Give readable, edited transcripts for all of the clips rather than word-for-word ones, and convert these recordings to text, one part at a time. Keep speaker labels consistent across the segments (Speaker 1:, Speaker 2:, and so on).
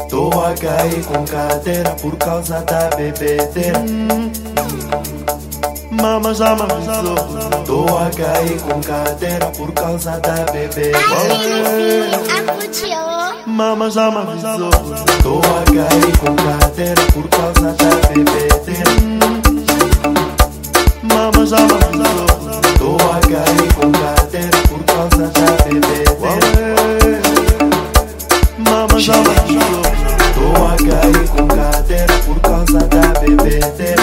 Speaker 1: Tô a cair com cadeira por causa da bebedeira. Mama já me avisou. Tô a cair com cadeira por causa da bebedeira. Mama já me avisou. Tô a cair com cadeira por causa da bebedeira. Mama já me avisou. Tô a cair com cadeira por causa da bebedeira. Mama já me avisou. Tô a cair com cadeira por causa da bebedeira.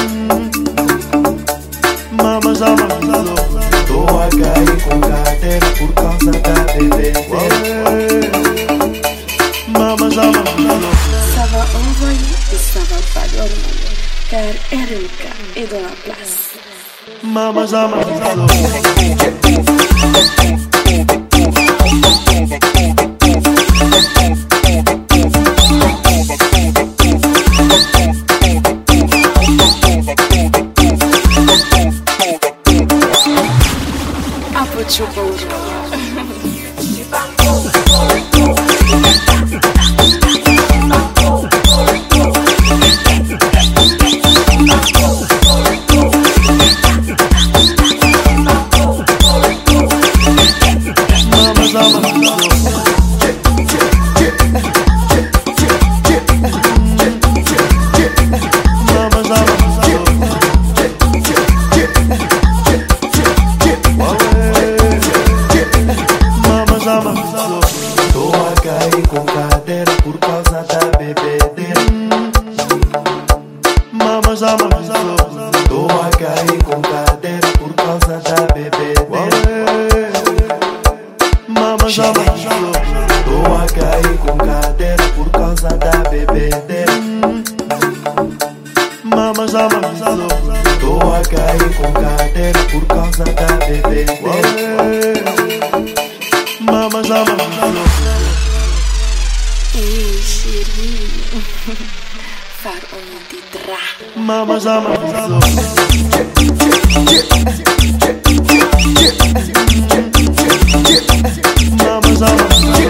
Speaker 1: Mama já me avisou. Tô a cair com cadeira por causa da bebedeira. Mama já me avisou.
Speaker 2: Ça va envoyer et ça va pas dormir, car RMK est dans la place.
Speaker 1: Mama já me avisou. Tô a cair com cadeira por causa da bebedeira. Mama já me avisou. Tô a cair com cadeira por causa da bebedeira. Mama já me avisou. Tô a cair com cadeira por causa da bebedeira. Mama já me avisou. Tô a cair com cadeira por causa da bebedeira. Mama já me avisou.
Speaker 2: Ei, cheirinho, farol de drá.
Speaker 1: Mama já me avisou. Mama já me avisou.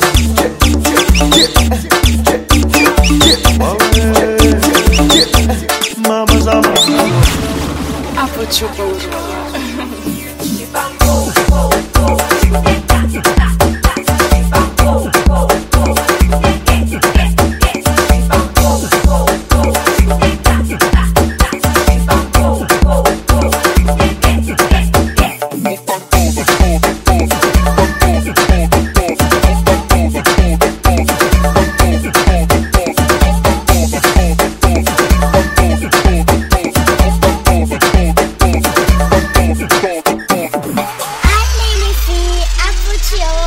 Speaker 1: Mama já me avisou.
Speaker 3: I put you